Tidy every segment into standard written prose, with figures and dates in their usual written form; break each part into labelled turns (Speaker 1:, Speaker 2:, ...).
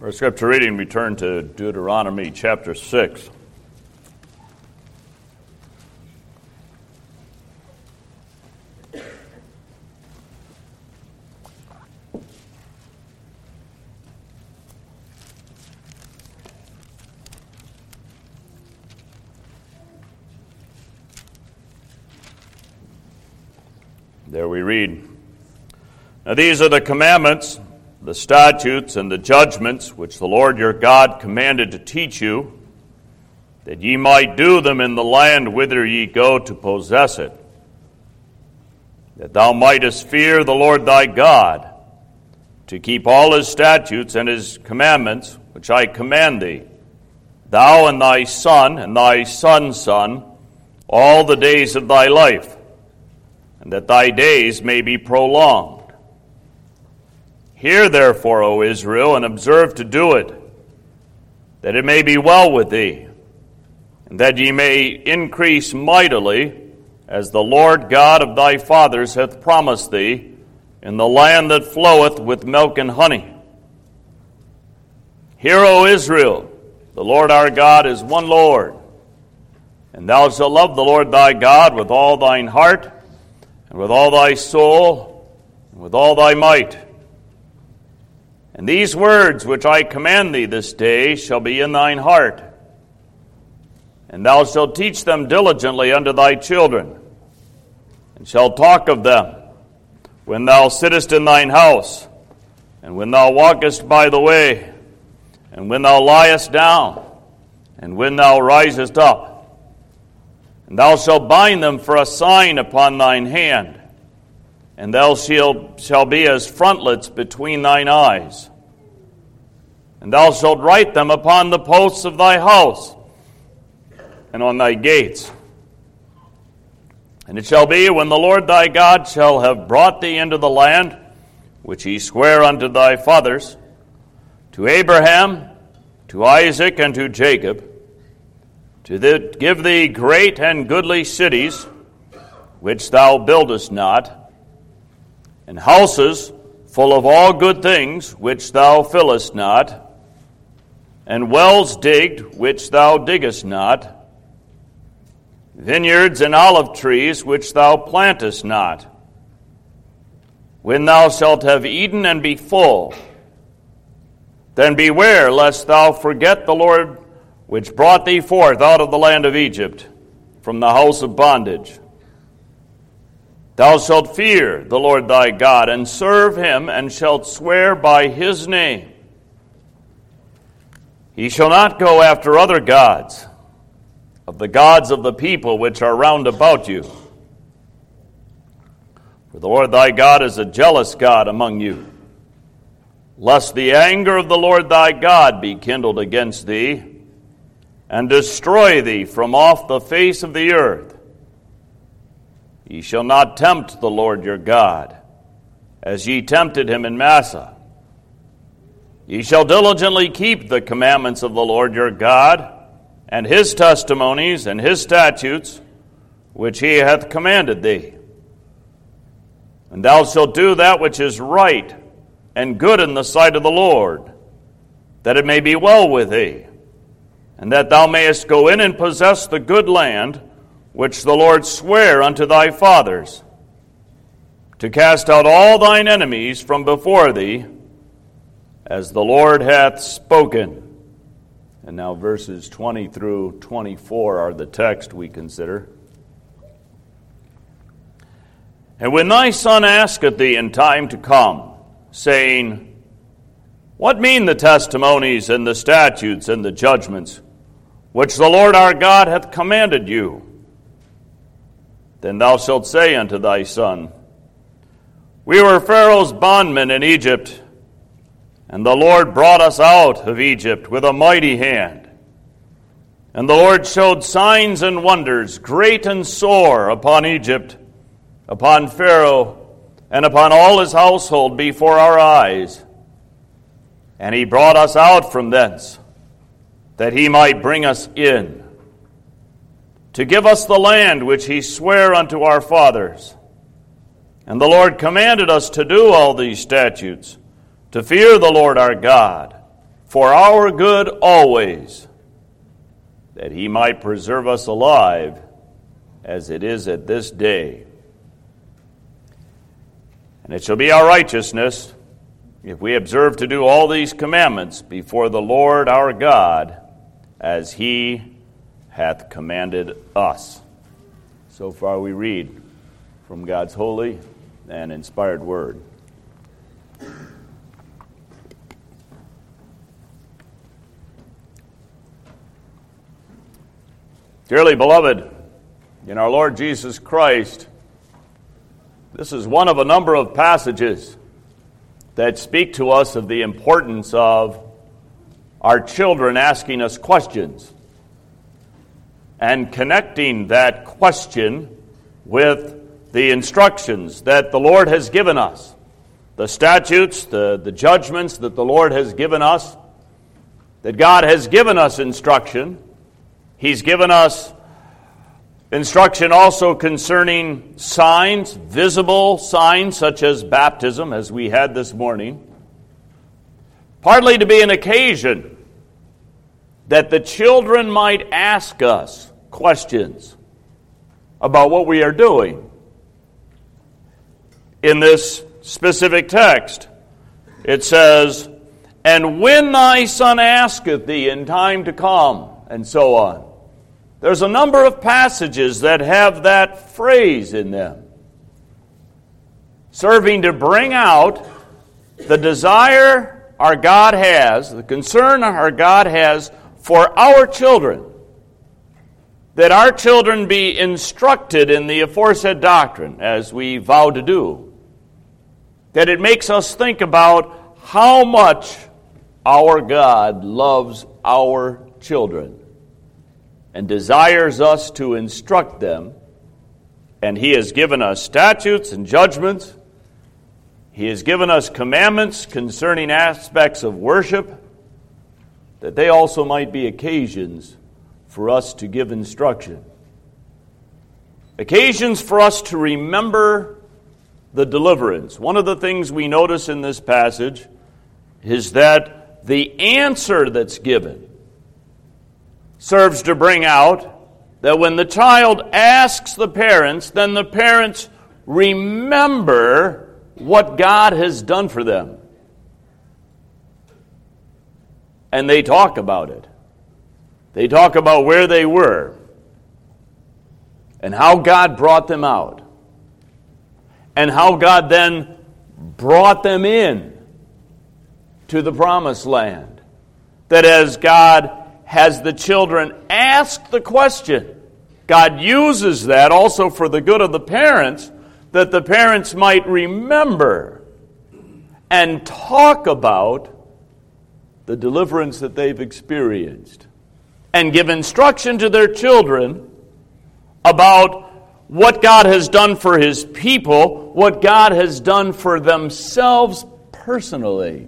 Speaker 1: For our scripture reading, we turn to Deuteronomy chapter 6. There we read, "Now these are the commandments, the statutes, and the judgments which the Lord your God commanded to teach you, that ye might do them in the land whither ye go to possess it, that thou mightest fear the Lord thy God, to keep all his statutes and his commandments, which I command thee, thou and thy son's son, all the days of thy life, and that thy days may be prolonged. Hear therefore, O Israel, and observe to do it, that it may be well with thee, and that ye may increase mightily, as the Lord God of thy fathers hath promised thee, in the land that floweth with milk and honey. Hear, O Israel, the Lord our God is one Lord, and thou shalt love the Lord thy God with all thine heart, and with all thy soul, and with all thy might. And these words which I command thee this day shall be in thine heart, and thou shalt teach them diligently unto thy children, and shalt talk of them when thou sittest in thine house, and when thou walkest by the way, and when thou liest down, and when thou risest up. And thou shalt bind them for a sign upon thine hand, and thou shall be as frontlets between thine eyes. And thou shalt write them upon the posts of thy house, and on thy gates. And it shall be, when the Lord thy God shall have brought thee into the land, which he sware unto thy fathers, to Abraham, to Isaac, and to Jacob, to give thee great and goodly cities, which thou buildest not, and houses full of all good things, which thou fillest not, and wells digged, which thou diggest not, vineyards and olive trees, which thou plantest not. When thou shalt have eaten and be full, then beware lest thou forget the Lord which brought thee forth out of the land of Egypt, from the house of bondage. Thou shalt fear the Lord thy God, and serve him, and shalt swear by his name. Ye shall not go after other gods, of the gods of the people which are round about you. For the Lord thy God is a jealous God among you, lest the anger of the Lord thy God be kindled against thee, and destroy thee from off the face of the earth. Ye shall not tempt the Lord your God, as ye tempted him in Massah. Ye shall diligently keep the commandments of the Lord your God, and his testimonies and his statutes, which he hath commanded thee. And thou shalt do that which is right and good in the sight of the Lord, that it may be well with thee, and that thou mayest go in and possess the good land which the Lord sware unto thy fathers, to cast out all thine enemies from before thee, as the Lord hath spoken." And now verses 20 through 24 are the text we consider. "And when thy son asketh thee in time to come, saying, What mean the testimonies and the statutes and the judgments, which the Lord our God hath commanded you? Then thou shalt say unto thy son, We were Pharaoh's bondmen in Egypt, and the Lord brought us out of Egypt with a mighty hand. And the Lord showed signs and wonders, great and sore, upon Egypt, upon Pharaoh, and upon all his household before our eyes. And he brought us out from thence, that he might bring us in, to give us the land which he sware unto our fathers. And the Lord commanded us to do all these statutes, to fear the Lord our God, for our good always, that he might preserve us alive as it is at this day. And it shall be our righteousness, if we observe to do all these commandments before the Lord our God, as he hath commanded us. So far we read from God's holy and inspired word. Dearly beloved, in our Lord Jesus Christ, this is one of a number of passages that speak to us of the importance of our children asking us questions and connecting that question with the instructions that the Lord has given us, the statutes, the judgments that the Lord has given us, that God has given us instruction. He's given us instruction also concerning signs, visible signs such as baptism, as we had this morning, partly to be an occasion that the children might ask us questions about what we are doing. In this specific text, it says, "And when thy son asketh thee in time to come," and so on. There's a number of passages that have that phrase in them, serving to bring out the desire our God has, the concern our God has for our children, that our children be instructed in the aforesaid doctrine, as we vow to do, that it makes us think about how much our God loves our children and desires us to instruct them, and he has given us statutes and judgments. He has given us commandments concerning aspects of worship, that they also might be occasions for us to give instruction. Occasions for us to remember the deliverance. One of the things we notice in this passage is that the answer that's given serves to bring out that when the child asks the parents, then the parents remember what God has done for them. And they talk about it. They talk about where they were and how God brought them out and how God then brought them in to the promised land. That as God has the children ask the question, God uses that also for the good of the parents, that the parents might remember and talk about the deliverance that they've experienced and give instruction to their children about what God has done for his people, what God has done for themselves personally.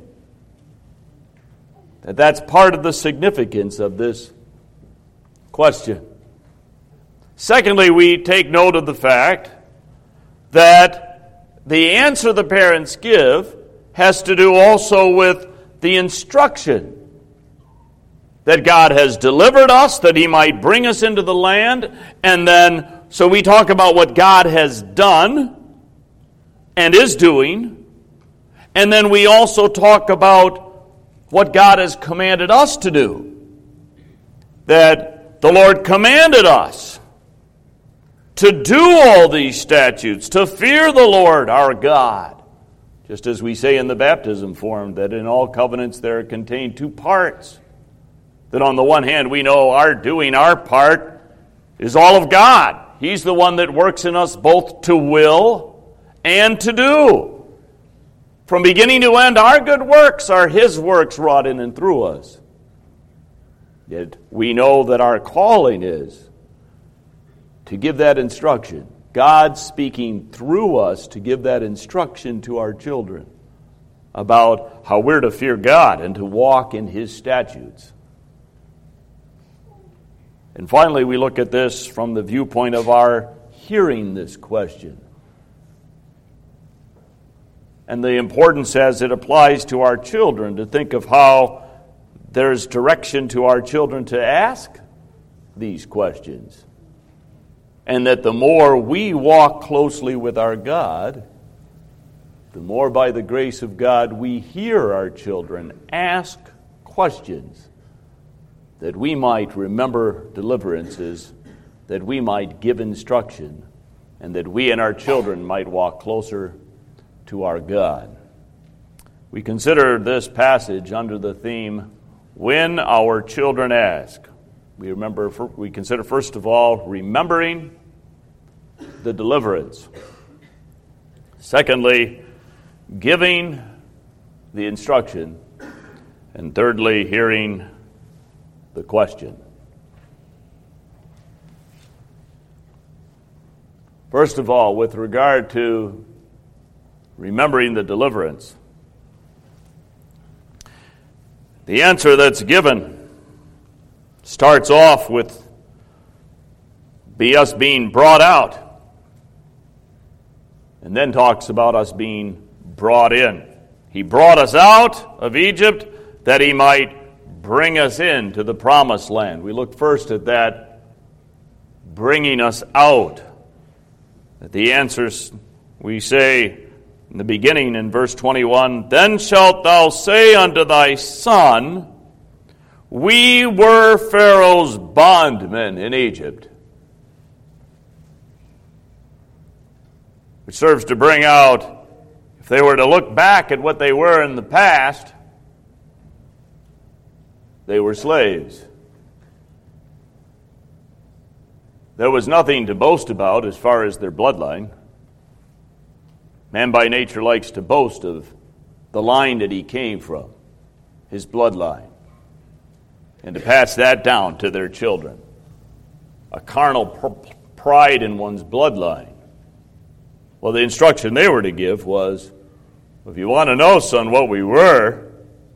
Speaker 1: That's part of the significance of this question. Secondly, we take note of the fact that the answer the parents give has to do also with the instruction that God has delivered us, that he might bring us into the land, and then, so we talk about what God has done and is doing, and then we also talk about what God has commanded us to do. That the Lord commanded us to do all these statutes, to fear the Lord our God. Just as we say in the baptism form, that in all covenants there are contained two parts. That on the one hand we know our doing our part is all of God. He's the one that works in us both to will and to do. From beginning to end, our good works are his works wrought in and through us. Yet we know that our calling is to give that instruction. God speaking through us to give that instruction to our children about how we're to fear God and to walk in his statutes. And finally, we look at this from the viewpoint of our hearing this question, and the importance as it applies to our children, to think of how there's direction to our children to ask these questions. And that the more we walk closely with our God, the more by the grace of God we hear our children ask questions, that we might remember deliverances, that we might give instruction, and that we and our children might walk closer to our God. We consider this passage under the theme, When Our Children Ask. We consider, first of all, remembering the deliverance. Secondly, giving the instruction. And thirdly, hearing the question. First of all, with regard to remembering the deliverance, the answer that's given starts off with us being brought out, and then talks about us being brought in. He brought us out of Egypt that he might bring us into the promised land. We look first at that bringing us out. The answers we say in the beginning in verse 21, Then shalt thou say unto thy son, We were Pharaoh's bondmen in Egypt. Which serves to bring out, if they were to look back at what they were in the past, they were slaves. There was nothing to boast about as far as their bloodline. Man by nature likes to boast of the line that he came from, his bloodline, and to pass that down to their children. A carnal pride in one's bloodline. Well, the instruction they were to give was, if you want to know, son, what we were,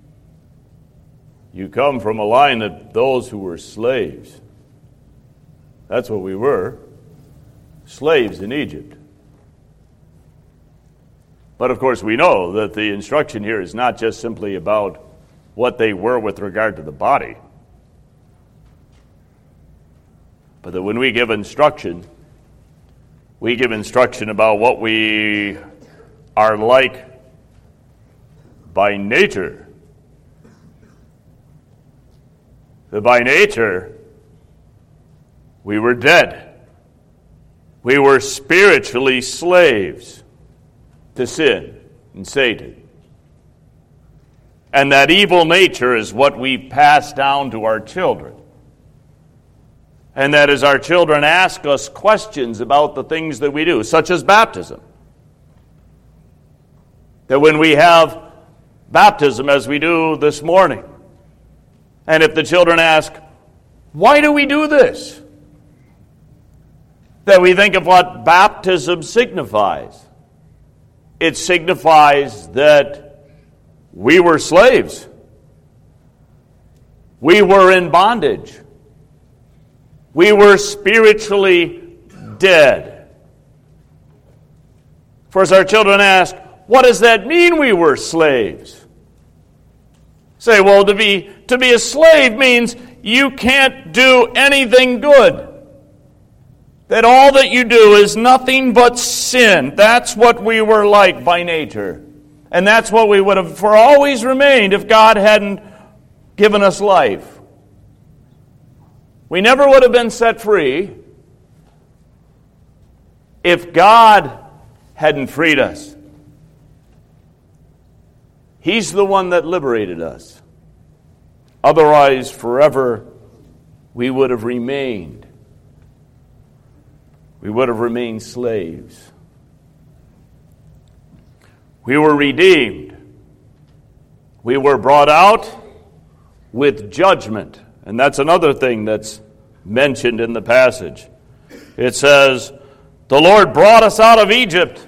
Speaker 1: you come from a line of those who were slaves. That's what we were, slaves in Egypt. But of course we know that the instruction here is not just simply about what they were with regard to the body, but that when we give instruction about what we are like by nature. That by nature, we were dead. We were spiritually slaves to sin and Satan. And that evil nature is what we pass down to our children. And that as our children ask us questions about the things that we do, such as baptism, that when we have baptism as we do this morning, and if the children ask, why do we do this? That we think of what baptism signifies. It signifies that we were slaves. We were in bondage. We were spiritually dead. Of course, our children ask, what does that mean we were slaves? Say, well, to be a slave means you can't do anything good. That all that you do is nothing but sin. That's what we were like by nature. And that's what we would have for always remained if God hadn't given us life. We never would have been set free if God hadn't freed us. He's the one that liberated us. Otherwise, forever, we would have remained. We would have remained slaves. We were redeemed. We were brought out with judgment. And that's another thing that's mentioned in the passage. It says, the Lord brought us out of Egypt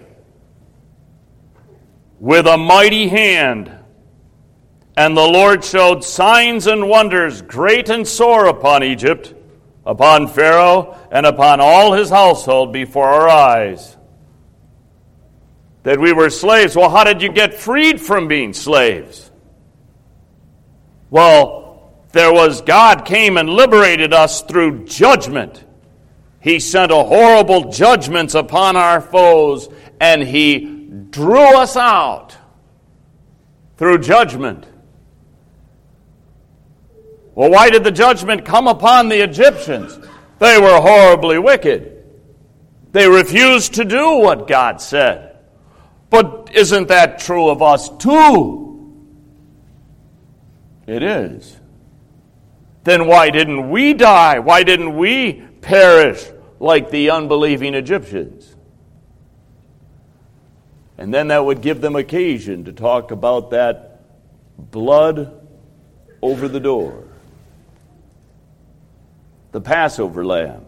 Speaker 1: with a mighty hand. And the Lord showed signs and wonders great and sore upon Egypt, upon Pharaoh, and upon all his household before our eyes. That we were slaves. Well, how did you get freed from being slaves? Well, God came and liberated us through judgment. He sent a horrible judgments upon our foes, and He drew us out through judgment. Well, why did the judgment come upon the Egyptians? They were horribly wicked. They refused to do what God said. But isn't that true of us too? It is. Then why didn't we die? Why didn't we perish like the unbelieving Egyptians? And then that would give them occasion to talk about that blood over the door. The Passover lamb.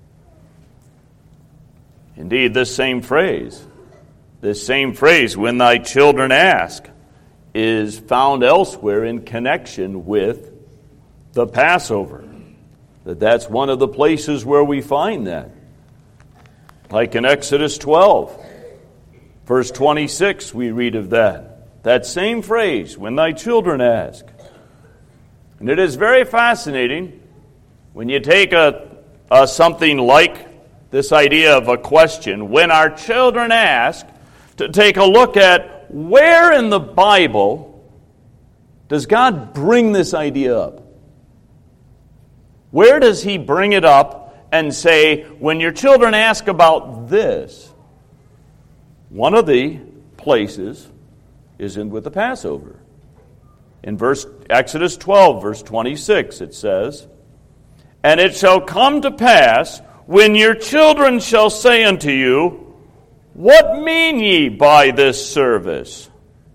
Speaker 1: Indeed, this same phrase, when thy children ask, is found elsewhere in connection with the Passover. That's one of the places where we find that. Like in Exodus 12, verse 26, we read of that. That same phrase, when thy children ask. And it is very fascinating when you take something like this idea of a question, when our children ask, to take a look at where in the Bible does God bring this idea up? Where does He bring it up and say, when your children ask about this? One of the places is with the Passover. In Exodus 12, verse 26, it says, and it shall come to pass, when your children shall say unto you, what mean ye by this service?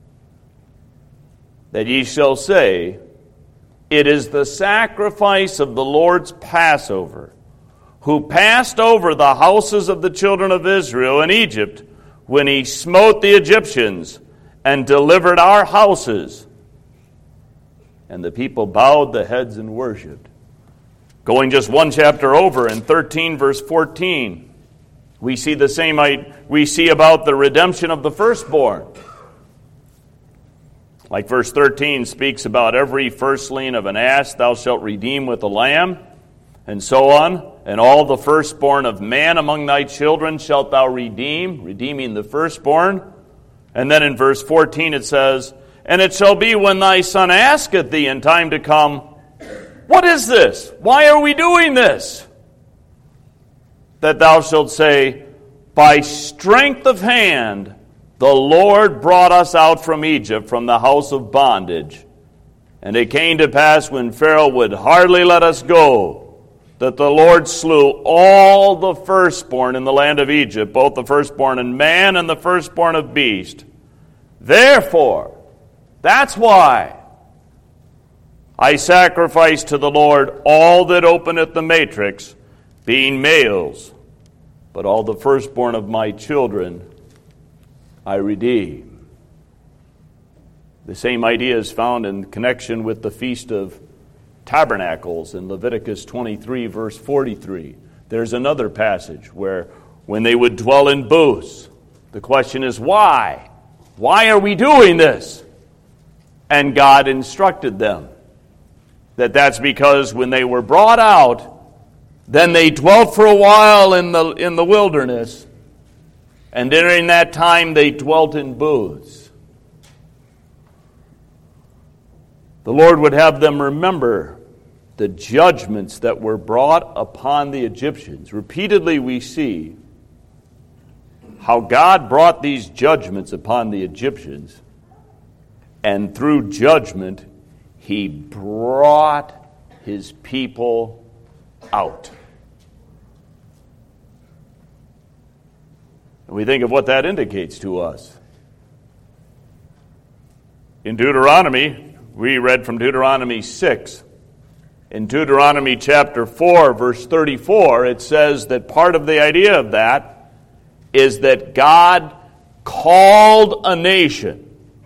Speaker 1: That ye shall say, it is the sacrifice of the Lord's Passover, who passed over the houses of the children of Israel in Egypt, when He smote the Egyptians, and delivered our houses. And the people bowed the heads and worshipped. Going just one chapter over, in 13 verse 14, we see the same. We see about the redemption of the firstborn. Like verse 13 speaks about every firstling of an ass thou shalt redeem with a lamb, and so on. And all the firstborn of man among thy children shalt thou redeem, redeeming the firstborn. And then in verse 14 it says, and it shall be when thy son asketh thee in time to come, what is this? Why are we doing this? That thou shalt say, by strength of hand the Lord brought us out from Egypt, from the house of bondage. And it came to pass, when Pharaoh would hardly let us go, that the Lord slew all the firstborn in the land of Egypt, both the firstborn in man and the firstborn of beast. Therefore, that's why I sacrifice to the Lord all that openeth the matrix, being males, but all the firstborn of my children I redeem. The same idea is found in connection with the Feast of Tabernacles in Leviticus 23, verse 43. There's another passage where when they would dwell in booths, the question is why? Why are we doing this? And God instructed them that's because when they were brought out, then they dwelt for a while in the wilderness, and during that time they dwelt in booths. The Lord would have them remember the judgments that were brought upon the Egyptians. Repeatedly we see how God brought these judgments upon the Egyptians, and through judgment He brought His people out. And we think of what that indicates to us. In Deuteronomy, we read from Deuteronomy 6. In Deuteronomy chapter 4, verse 34, it says that part of the idea of that is that God called a nation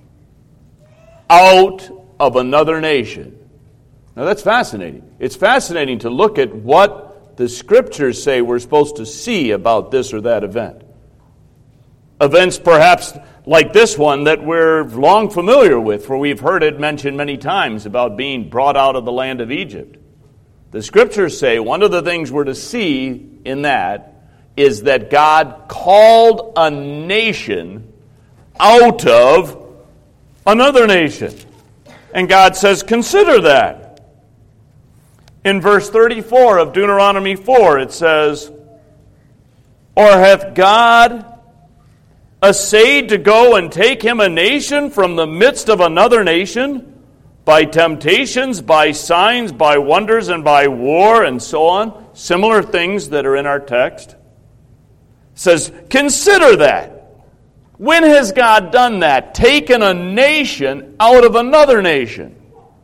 Speaker 1: out of another nation. Now that's fascinating. It's fascinating to look at what the Scriptures say we're supposed to see about this or that event. Events perhaps like this one that we're long familiar with, for we've heard it mentioned many times about being brought out of the land of Egypt. The Scriptures say one of the things we're to see in that is that God called a nation out of another nation. And God says, consider that. In verse 34 of Deuteronomy 4, it says, or hath God essayed to go and take him a nation from the midst of another nation, by temptations, by signs, by wonders, and by war, and so on? Similar things that are in our text. It says, consider that. When has God done that? Taken a nation out of another nation.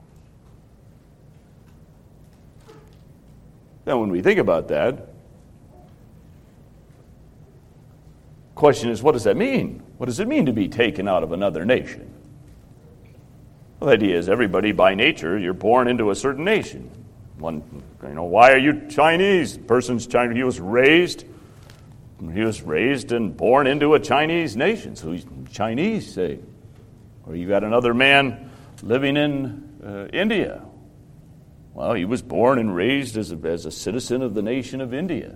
Speaker 1: Now, when we think about that, question is, what does that mean? What does it mean to be taken out of another nation? Well, the idea is everybody by nature, you're born into a certain nation. Why are you Chinese? The person's Chinese. He was raised and born into a Chinese nation, so he's Chinese, say. Or you got another man living in India. Well, he was born and raised as a citizen of the nation of India.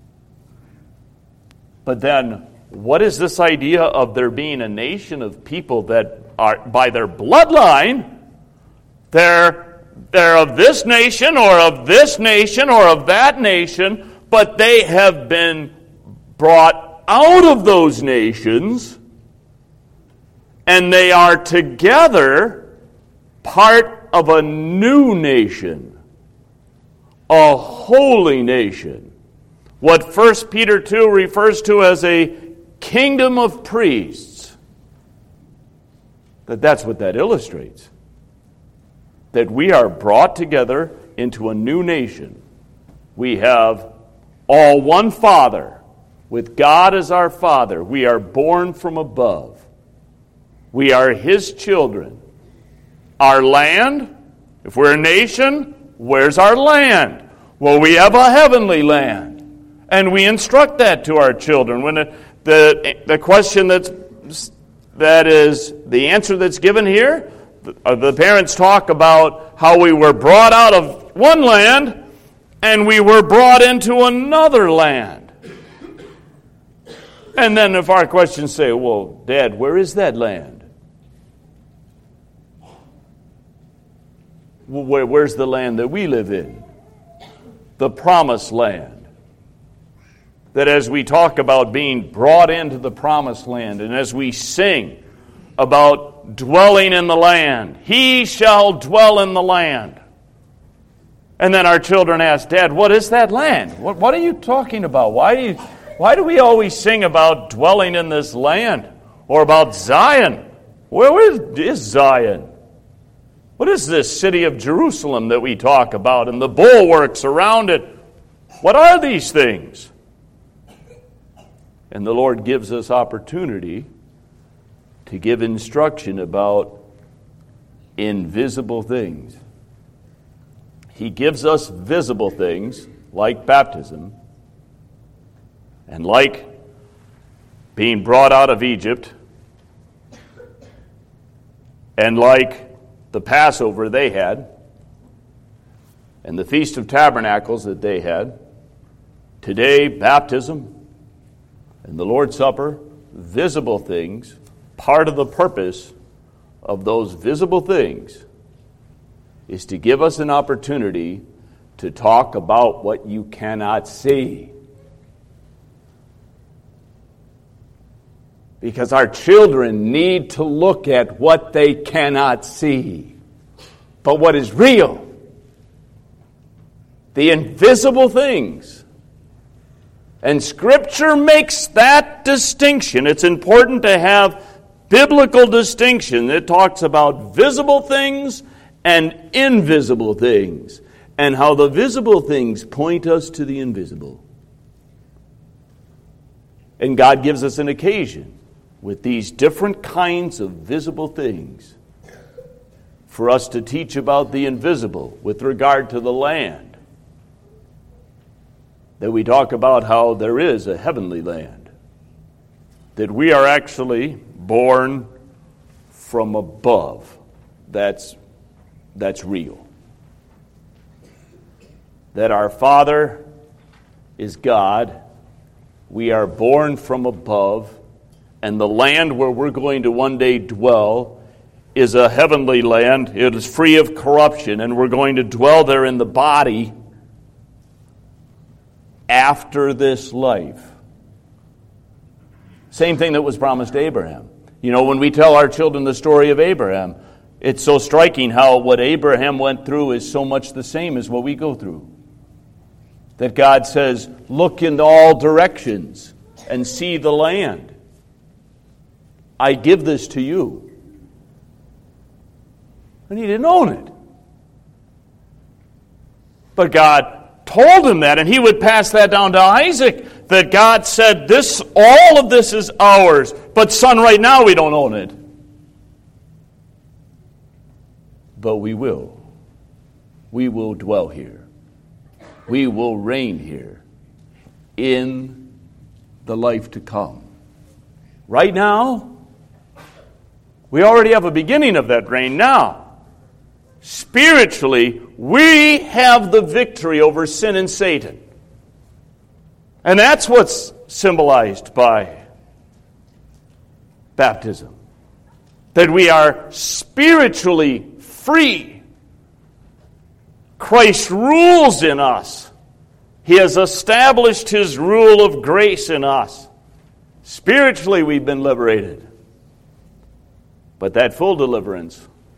Speaker 1: But then, what is this idea of there being a nation of people that are, by their bloodline, they're of this nation or of this nation or of that nation, but they have been brought out of those nations, and they are together part of a new nation, a holy nation. What 1 Peter 2 refers to as a kingdom of priests. That's what that illustrates. That we are brought together into a new nation. We have all one Father, with God as our Father. We are born from above. We are His children. Our land, if we're a nation, where's our land? Well, we have a heavenly land. And we instruct that to our children. When the question that is the answer that's given here, the parents talk about how we were brought out of one land and we were brought into another land. And then if our questions say, well, Dad, where is that land? Where's the land that we live in? The promised land. That as we talk about being brought into the promised land, and as we sing about dwelling in the land, he shall dwell in the land. And then our children ask, Dad, what is that land? What are you talking about? Why do we always sing about dwelling in this land? Or about Zion? Where is Zion? What is this city of Jerusalem that we talk about and the bulwarks around it? What are these things? And the Lord gives us opportunity to give instruction about invisible things. He gives us visible things like baptism and like being brought out of Egypt and like the Passover they had and the Feast of Tabernacles that they had. Today, baptism and the Lord's Supper, visible things. Part of the purpose of those visible things is to give us an opportunity to talk about what you cannot see. Because our children need to look at what they cannot see. But what is real, the invisible things. And Scripture makes that distinction. It's important to have biblical distinction. It talks about visible things and invisible things, and how the visible things point us to the invisible. And God gives us an occasion with these different kinds of visible things for us to teach about the invisible with regard to the land. That we talk about how there is a heavenly land. that we are actually born from above. That's real. That our Father is God. We are born from above, and the land where we're going to one day dwell is a heavenly land. It is free of corruption, and we're going to dwell there in the body after this life. Same thing that was promised to Abraham. You know, when we tell our children the story of Abraham, it's so striking how what Abraham went through is so much the same as what we go through. That God says, look in all directions and see the land. I give this to you. And he didn't own it. But God told him that, and he would pass that down to Isaac, that God said, all of this is ours, but son, right now we don't own it. But we will. We will dwell here. We will reign here in the life to come. Right now, we already have a beginning of that reign now. Spiritually, we have the victory over sin and Satan. And that's what's symbolized by baptism. That we are spiritually free. Christ rules in us. He has established His rule of grace in us. Spiritually, we've been liberated. But that full deliverance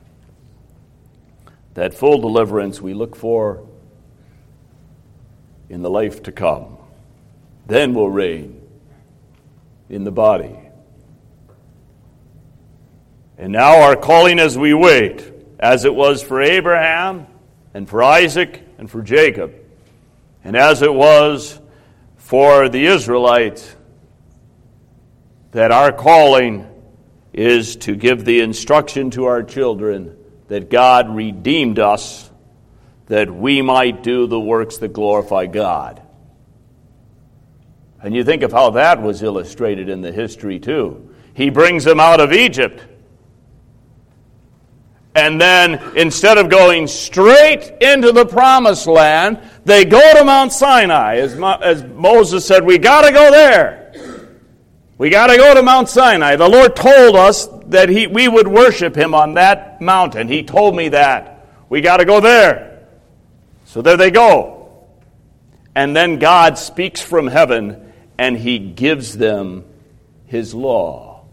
Speaker 1: we look for in the life to come. Then we'll reign in the body. And now our calling as we wait, as it was for Abraham and for Isaac and for Jacob, and as it was for the Israelites, that our calling is to give the instruction to our children that God redeemed us, that we might do the works that glorify God. And you think of how that was illustrated in the history too. He brings them out of Egypt. And then, instead of going straight into the promised land, they go to Mount Sinai. As Moses said, we got to go there. We got to go to Mount Sinai. The Lord told us that we would worship Him on that mountain. He told me that. We got to go there. So there they go. And then God speaks from heaven, and He gives them His law.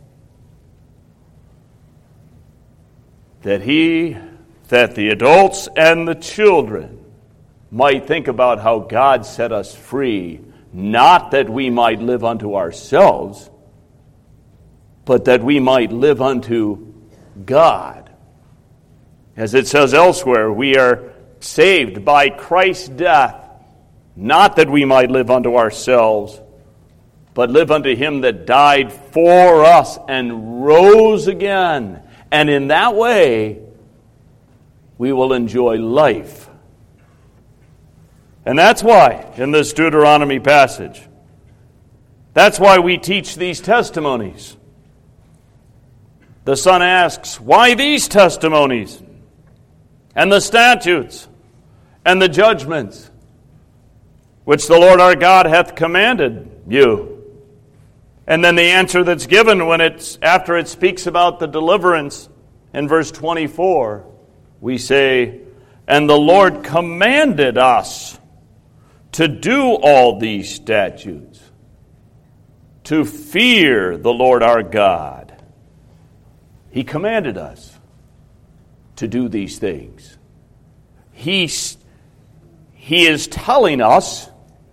Speaker 1: That the adults and the children might think about how God set us free, not that we might live unto ourselves, but that we might live unto God. As it says elsewhere, we are saved by Christ's death, not that we might live unto ourselves, but live unto Him that died for us and rose again. And in that way, we will enjoy life. And that's why, in this Deuteronomy passage, that's why we teach these testimonies. The son asks, why these testimonies? And the statutes, and the judgments, which the Lord our God hath commanded you. And then the answer that's given after it speaks about the deliverance in verse 24, we say, and the Lord commanded us to do all these statutes, to fear the Lord our God. He commanded us to do these things. He is telling us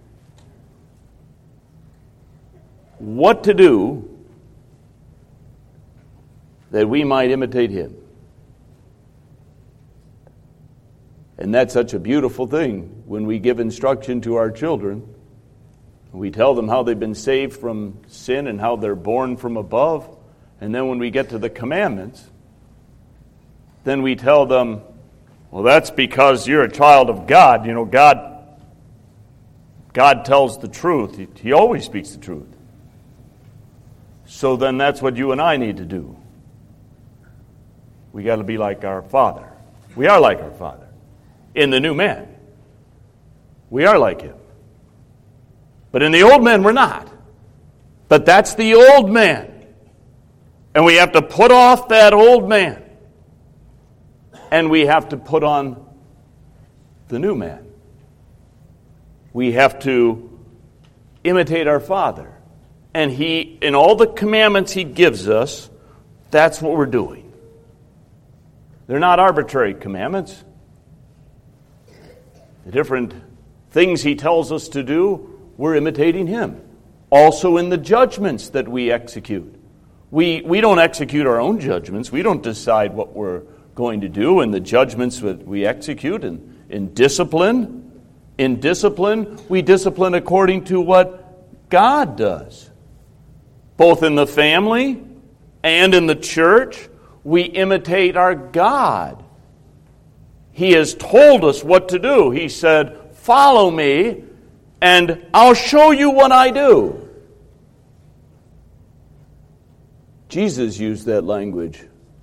Speaker 1: what to do that we might imitate Him. And that's such a beautiful thing when we give instruction to our children. We tell them how they've been saved from sin and how they're born from above. And then when we get to the commandments, then we tell them, well, that's because you're a child of God. You know, God tells the truth. He always speaks the truth. So then that's what you and I need to do. We got to be like our Father. We are like our Father. In the new man, we are like Him. But in the old man, we're not. But that's the old man. And we have to put off that old man. And we have to put on the new man. We have to imitate our Father. And He, in all the commandments He gives us, that's what we're doing. They're not arbitrary commandments. The different things He tells us to do, we're imitating Him. Also in the judgments that we execute. We don't execute our own judgments. We don't decide what we're going to do in the judgments that we execute. In discipline, we discipline according to what God does. Both in the family and in the church, we imitate our God. He has told us what to do. He said, "Follow me, and I'll show you what I do." Jesus used that language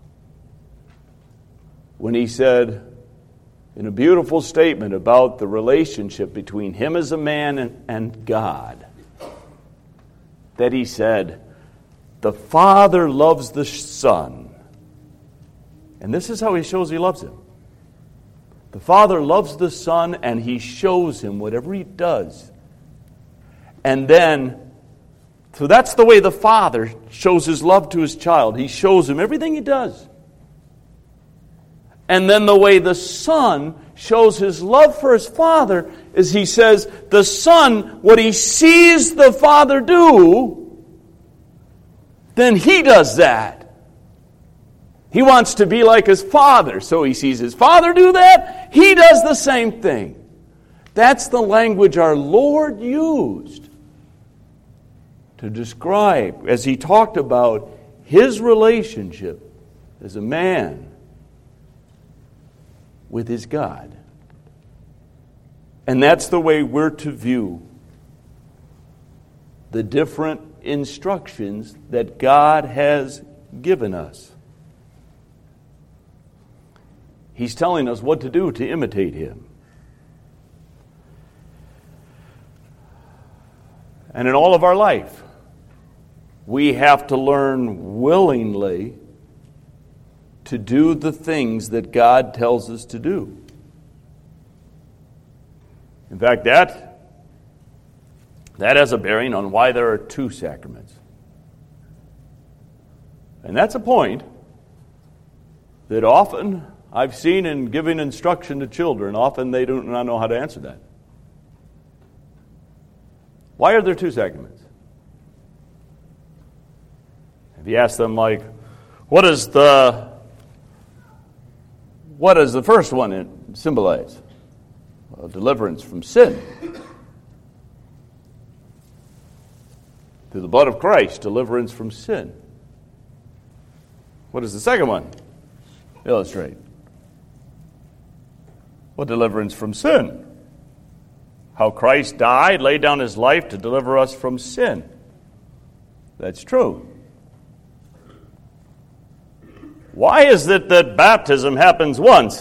Speaker 1: when He said, in a beautiful statement about the relationship between Him as a man and God, that He said, "The Father loves the Son." And this is how He shows He loves Him. The Father loves the Son, and He shows Him whatever He does. And then, so that's the way the Father shows His love to His child. He shows him everything He does. And then the way the Son shows His love for His Father is He says, the Son, what He sees the Father do, then He does that. He wants to be like His Father, so He sees His Father do that. He does the same thing. That's the language our Lord used to describe as He talked about His relationship as a man with his God. And that's the way we're to view the different instructions that God has given us. He's telling us what to do to imitate Him. And in all of our life, we have to learn willingly to do the things that God tells us to do. In fact, that has a bearing on why there are two sacraments. And that's a point that often I've seen in giving instruction to children, often they do not know how to answer that. Why are there two sacraments? If you ask them, like, what does the first one symbolize? Well, deliverance from sin. Through the blood of Christ, deliverance from sin. What is the second one? Illustrate. Well, deliverance from sin. How Christ died, laid down His life to deliver us from sin. That's true. Why is it that baptism happens once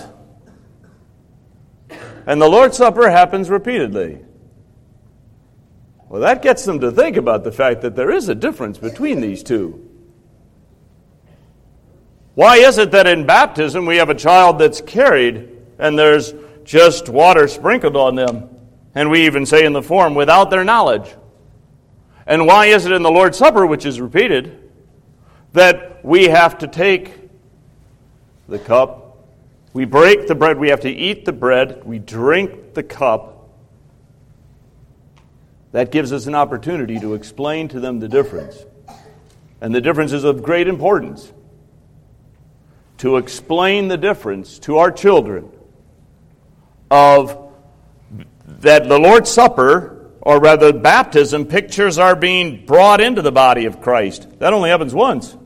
Speaker 1: and the Lord's Supper happens repeatedly? Well, that gets them to think about the fact that there is a difference between these two. Why is it that in baptism we have a child that's carried and there's just water sprinkled on them? And we even say in the form, without their knowledge. And why is it in the Lord's Supper, which is repeated, that we have to take the cup, we break the bread, we have to eat the bread, we drink the cup? That gives us an opportunity to explain to them the difference. And the difference is of great importance. To explain the difference to our children of that the Lord's Supper, or rather baptism, pictures our being brought into the body of Christ. That only happens once.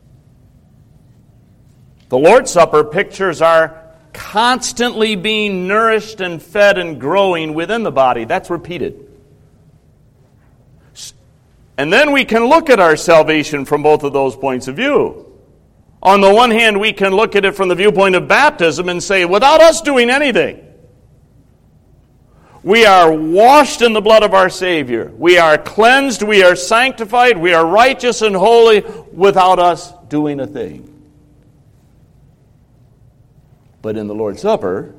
Speaker 1: The Lord's Supper pictures our constantly being nourished and fed and growing within the body. That's repeated. And then we can look at our salvation from both of those points of view. On the one hand, we can look at it from the viewpoint of baptism and say, without us doing anything, we are washed in the blood of our Savior. We are cleansed, we are sanctified, we are righteous and holy without us doing a thing. But in the Lord's Supper,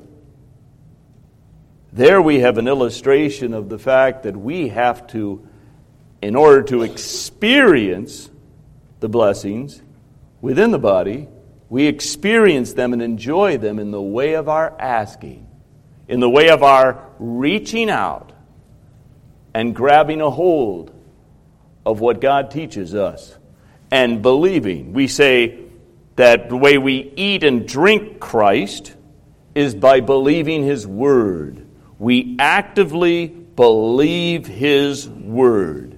Speaker 1: there we have an illustration of the fact that we have to, in order to experience the blessings within the body, we experience them and enjoy them in the way of our asking, in the way of our reaching out and grabbing a hold of what God teaches us and believing. We say that the way we eat and drink Christ is by believing His Word. We actively believe His Word.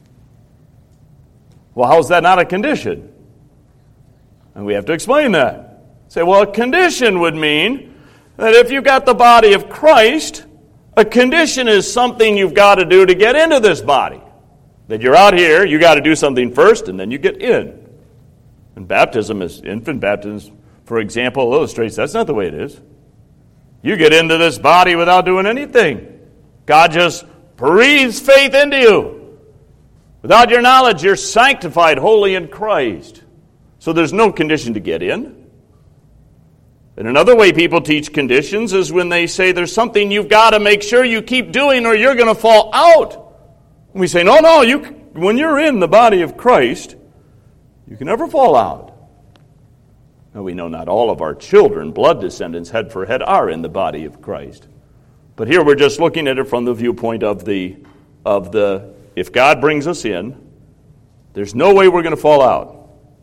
Speaker 1: Well, how is that not a condition? And we have to explain that. Say, well, a condition would mean that if you've got the body of Christ, a condition is something you've got to do to get into this body. That you're out here, you got to do something first, and then you get in. And baptism is, infant baptism, for example, illustrates that's not the way it is. You get into this body without doing anything. God just breathes faith into you. Without your knowledge, you're sanctified, holy in Christ. So there's no condition to get in. And another way people teach conditions is when they say there's something you've got to make sure you keep doing or you're going to fall out. And we say, no, when you're in the body of Christ, you can never fall out. Now, we know not all of our children, blood descendants, head for head, are in the body of Christ. But here we're just looking at it from the viewpoint of the if God brings us in, there's no way we're going to fall out.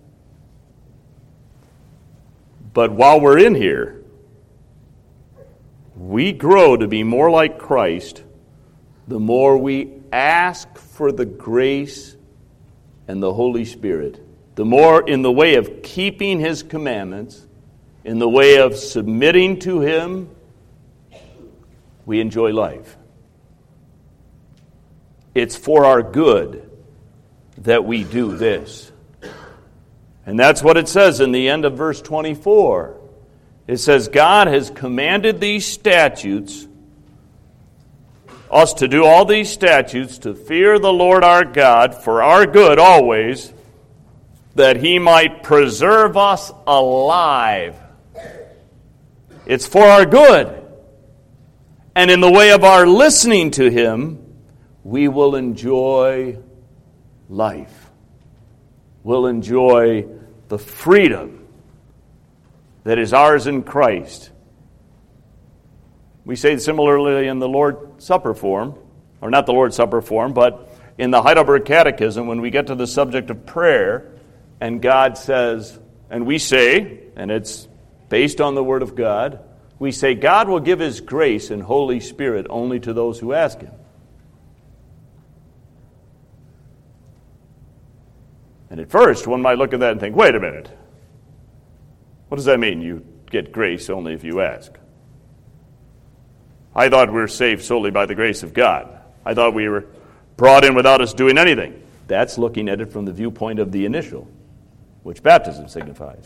Speaker 1: But while we're in here, we grow to be more like Christ the more we ask for the grace and the Holy Spirit. The more in the way of keeping His commandments, in the way of submitting to Him, we enjoy life. It's for our good that we do this. And that's what it says in the end of verse 24. It says, God has commanded these statutes, us to do all these statutes, to fear the Lord our God for our good always, that He might preserve us alive. It's for our good. And in the way of our listening to Him, we will enjoy life. We'll enjoy the freedom that is ours in Christ. We say similarly in the Lord's Supper form, or not the Lord's Supper form, but in the Heidelberg Catechism, when we get to the subject of prayer, and God says, and we say, and it's based on the Word of God, we say God will give His grace and Holy Spirit only to those who ask Him. And at first, one might look at that and think, wait a minute. What does that mean, you get grace only if you ask? I thought we were saved solely by the grace of God. I thought we were brought in without us doing anything. That's looking at it from the viewpoint of the initial, which baptism signifies.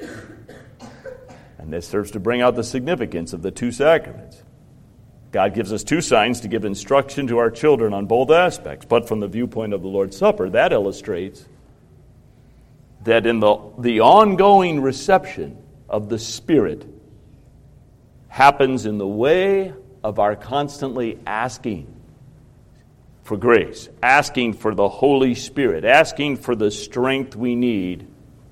Speaker 1: And this serves to bring out the significance of the two sacraments. God gives us two signs to give instruction to our children on both aspects. But from the viewpoint of the Lord's Supper, that illustrates that in the ongoing reception of the Spirit happens in the way of our constantly asking for grace, asking for the Holy Spirit, asking for the strength we need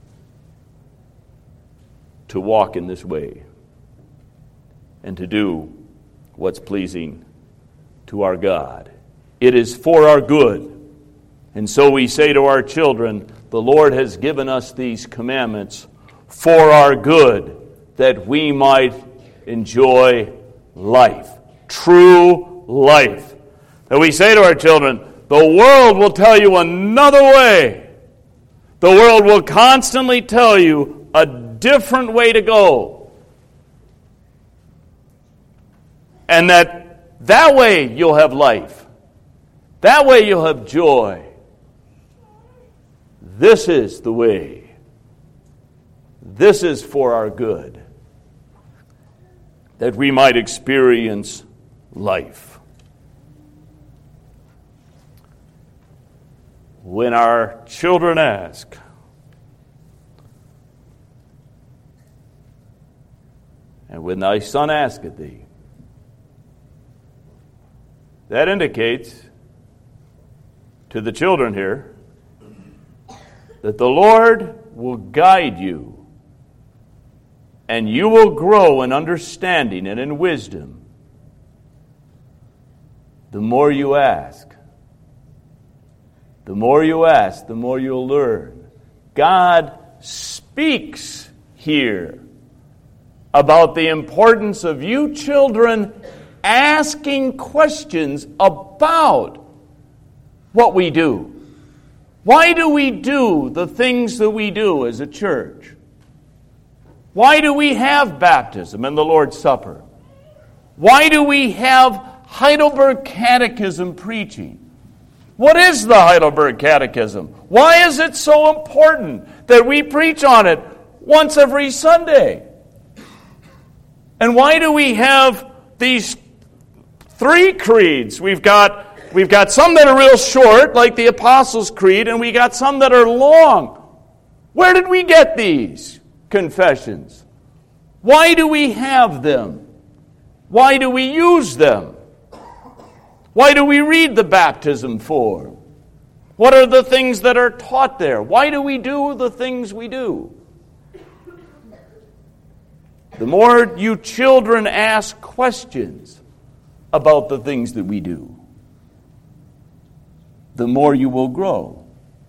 Speaker 1: to walk in this way and to do what's pleasing to our God. It is for our good. And so we say to our children, the Lord has given us these commandments for our good, that we might enjoy life, true life. That we say to our children, the world will tell you another way. The world will constantly tell you a different way to go. And that way you'll have life. That way you'll have joy. this is the way. This is for our good, that we might experience life. When our children ask, and when thy son asketh thee, that indicates to the children here that the Lord will guide you and you will grow in understanding and in wisdom the more you ask. The more you ask, the more you'll learn. God speaks here about the importance of you children asking questions about what we do. Why do we do the things that we do as a church? Why do we have baptism and the Lord's Supper? Why do we have Heidelberg Catechism preaching? What is the Heidelberg Catechism? Why is it so important that we preach on it once every Sunday? And why do we have these 3 creeds? We've got some that are real short, like the Apostles' Creed, and we got some that are long. Where did we get these confessions? Why do we have them? Why do we use them? Why do we read the baptism form? What are the things that are taught there? Why do we do the things we do? The more you children ask questions about the things that we do, the more you will grow.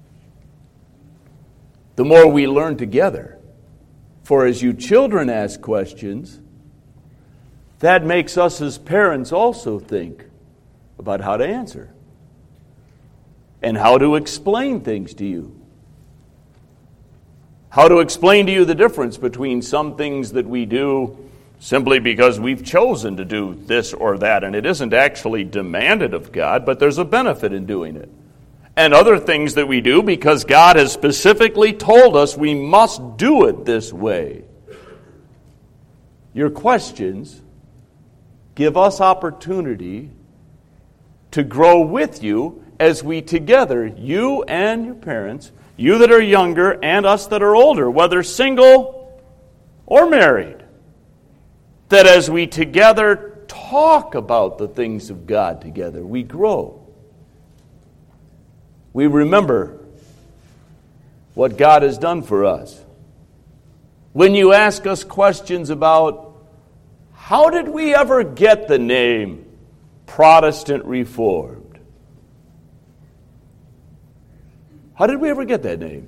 Speaker 1: The more we learn together. For as you children ask questions, that makes us as parents also think about how to answer and how to explain things to you. How to explain to you the difference between some things that we do simply because we've chosen to do this or that, and it isn't actually demanded of God, but there's a benefit in doing it. And other things that we do because God has specifically told us we must do it this way. Your questions give us opportunity to grow with you as we together, you and your parents, you that are younger and us that are older, whether single or married, that as we together talk about the things of God together, we grow. We remember what God has done for us. When you ask us questions about how did we ever get the name Protestant Reformed? How did we ever get that name?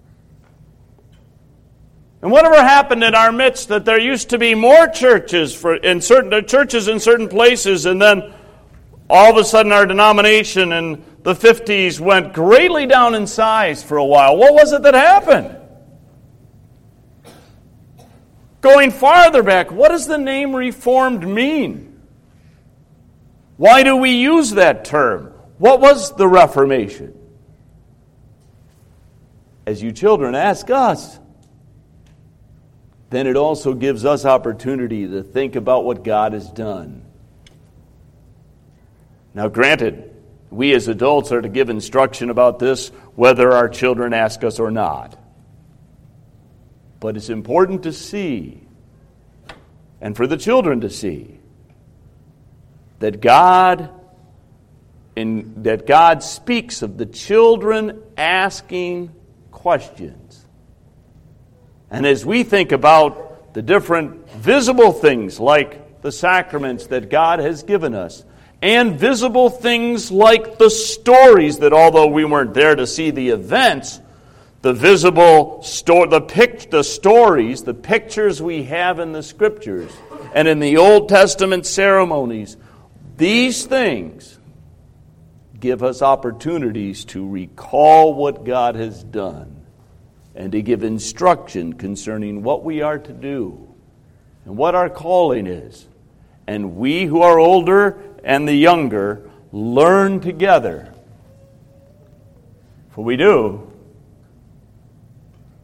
Speaker 1: And whatever happened in our midst that there used to be more churches in certain places, and then all of a sudden our denomination in the 50s went greatly down in size for a while. What was it that happened? Going farther back, what does the name Reformed mean? Why do we use that term? What was the Reformation? As you children ask us, then it also gives us opportunity to think about what God has done. Now, granted, we as adults are to give instruction about this whether our children ask us or not. But it's important to see, and for the children to see, that God speaks of the children asking questions. And as we think about the different visible things like the sacraments that God has given us, and visible things like the stories that, although we weren't there to see the events, the visible the stories, the pictures we have in the Scriptures and in the Old Testament ceremonies, these things give us opportunities to recall what God has done and to give instruction concerning what we are to do and what our calling is. And we who are older and the younger learn together. For we do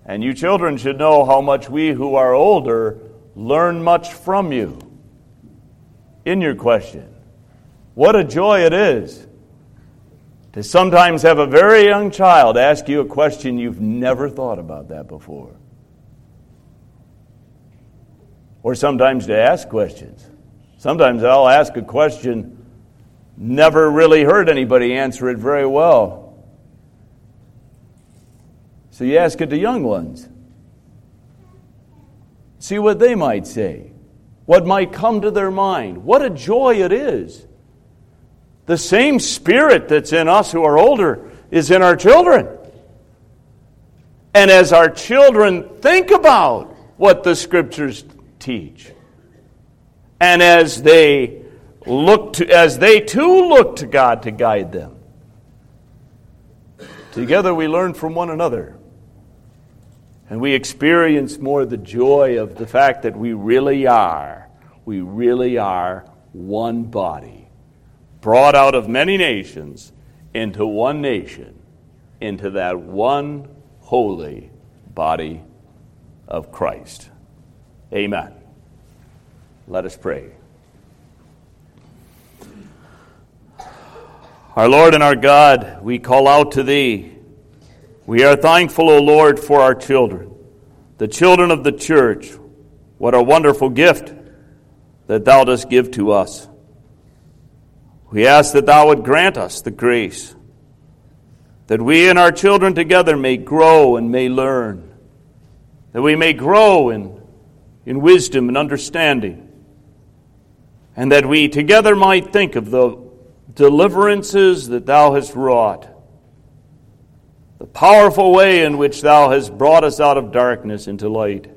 Speaker 1: And you children should know how much we who are older learn much from you in your question. What a joy it is to sometimes have a very young child ask you a question you've never thought about that before. Or sometimes to ask questions. Sometimes I'll ask a question, never really heard anybody answer it very well. So you ask it to young ones. See what they might say. What might come to their mind. What a joy it is. The same spirit that's in us who are older is in our children. And as our children think about what the Scriptures teach, and as they too look to God to guide them, together we learn from one another. And we experience more the joy of the fact that we really are one body, brought out of many nations into one nation, into that one holy body of Christ. Amen. Let us pray. Our Lord and our God, we call out to Thee. We are thankful, O Lord, for our children, the children of the church. What a wonderful gift that Thou dost give to us. We ask that Thou would grant us the grace, that we and our children together may grow and may learn, that we may grow in wisdom and understanding, and that we together might think of the deliverances that Thou hast wrought, the powerful way in which Thou hast brought us out of darkness into light.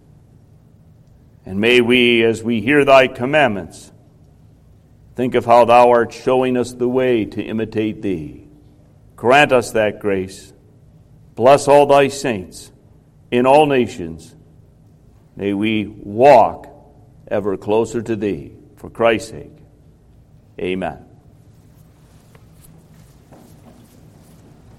Speaker 1: And may we, as we hear Thy commandments, think of how Thou art showing us the way to imitate Thee. Grant us that grace. Bless all Thy saints in all nations. May we walk ever closer to Thee. For Christ's sake. Amen.